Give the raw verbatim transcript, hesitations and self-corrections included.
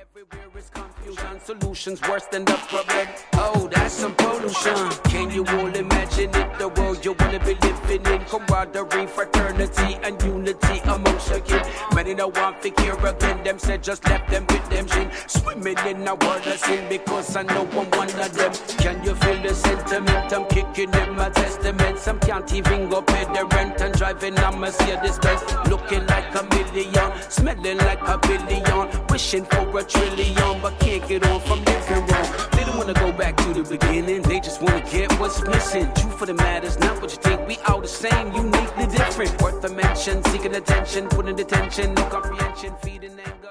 Everywhere is confusion, solutions worse than the problem. Oh, that's some pollution. Can you all imagine it? The world you wanna be living in, camaraderie, fraternity, and unity amongst your kin. Many no want to hear again. Them said just left them with them sin. Swimming in a world of sin because I know I'm one of them. Can you feel the sentiment? I'm kicking in my testament. Some can't even go pay the rent and driving on Mercedes Benz. Looking like a million, smelling like a billion, wishing for a trillion, but can't get on from living wrong. They don't wanna go back to the beginning, they just wanna get what's missing. Truth of the matter is not what you think, we all the same, uniquely different. Worth a mention, seeking attention, putting attention, no comprehension, feeding anger.